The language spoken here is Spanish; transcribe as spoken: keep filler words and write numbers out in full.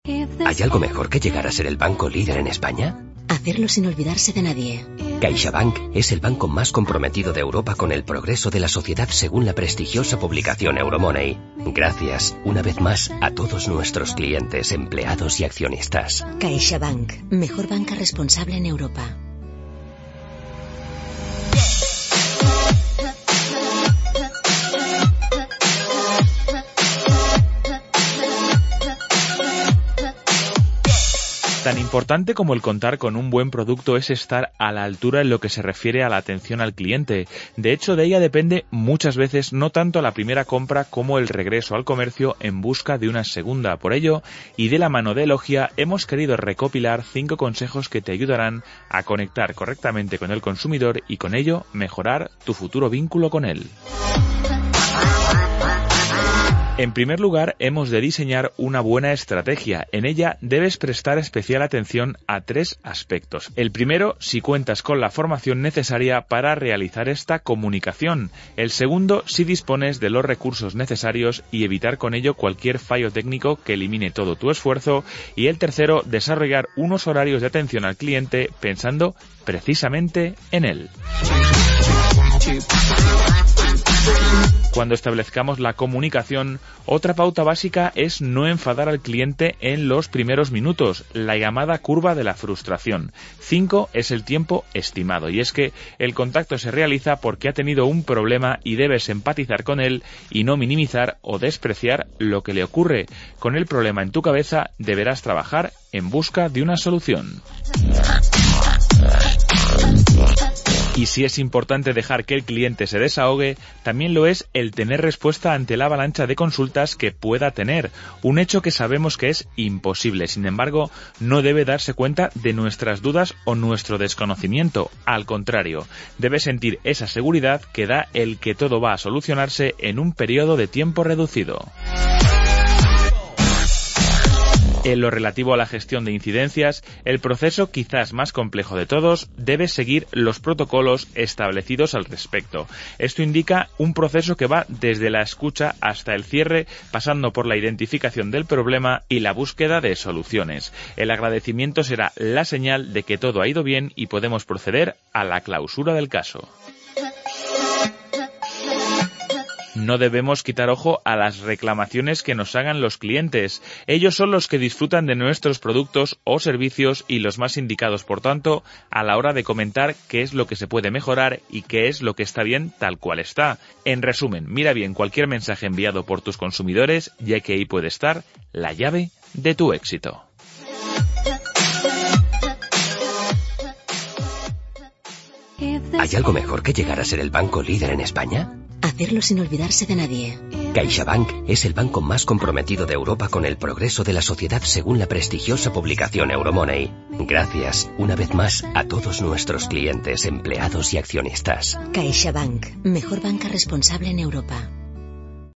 ¿Hay algo mejor que llegar a ser el banco líder en España? Hacerlo sin olvidarse de nadie. CaixaBank es el banco más comprometido de Europa con el progreso de la sociedad según la prestigiosa publicación Euromoney. Gracias, una vez más, a todos nuestros clientes, empleados y accionistas. CaixaBank, mejor banca responsable en Europa. Tan importante como el contar con un buen producto es estar a la altura en lo que se refiere a la atención al cliente. De hecho, de ella depende muchas veces no tanto la primera compra como el regreso al comercio en busca de una segunda. Por ello, y de la mano de Elogia, hemos querido recopilar cinco consejos que te ayudarán a conectar correctamente con el consumidor y con ello mejorar tu futuro vínculo con él. En primer lugar, hemos de diseñar una buena estrategia. En ella debes prestar especial atención a tres aspectos. El primero, si cuentas con la formación necesaria para realizar esta comunicación. El segundo, si dispones de los recursos necesarios y evitar con ello cualquier fallo técnico que elimine todo tu esfuerzo. Y el tercero, desarrollar unos horarios de atención al cliente pensando precisamente en él. Cuando establezcamos la comunicación, otra pauta básica es no enfadar al cliente en los primeros minutos, la llamada curva de la frustración. Cinco es el tiempo estimado, y es que el contacto se realiza porque ha tenido un problema y debes empatizar con él y no minimizar o despreciar lo que le ocurre. Con el problema en tu cabeza deberás trabajar en busca de una solución. Y si es importante dejar que el cliente se desahogue, también lo es el tener respuesta ante la avalancha de consultas que pueda tener, un hecho que sabemos que es imposible. Sin embargo, no debe darse cuenta de nuestras dudas o nuestro desconocimiento. Al contrario, debe sentir esa seguridad que da el que todo va a solucionarse en un periodo de tiempo reducido. En lo relativo a la gestión de incidencias, el proceso quizás más complejo de todos debe seguir los protocolos establecidos al respecto. Esto indica un proceso que va desde la escucha hasta el cierre, pasando por la identificación del problema y la búsqueda de soluciones. El agradecimiento será la señal de que todo ha ido bien y podemos proceder a la clausura del caso. No debemos quitar ojo a las reclamaciones que nos hagan los clientes. Ellos son los que disfrutan de nuestros productos o servicios y los más indicados, por tanto, a la hora de comentar qué es lo que se puede mejorar y qué es lo que está bien tal cual está. En resumen, mira bien cualquier mensaje enviado por tus consumidores, ya que ahí puede estar la llave de tu éxito. ¿Hay algo mejor que llegar a ser el banco líder en España? Hacerlo sin olvidarse de nadie. CaixaBank es el banco más comprometido de Europa con el progreso de la sociedad según la prestigiosa publicación Euromoney. Gracias, una vez más, a todos nuestros clientes, empleados y accionistas. CaixaBank, mejor banca responsable en Europa.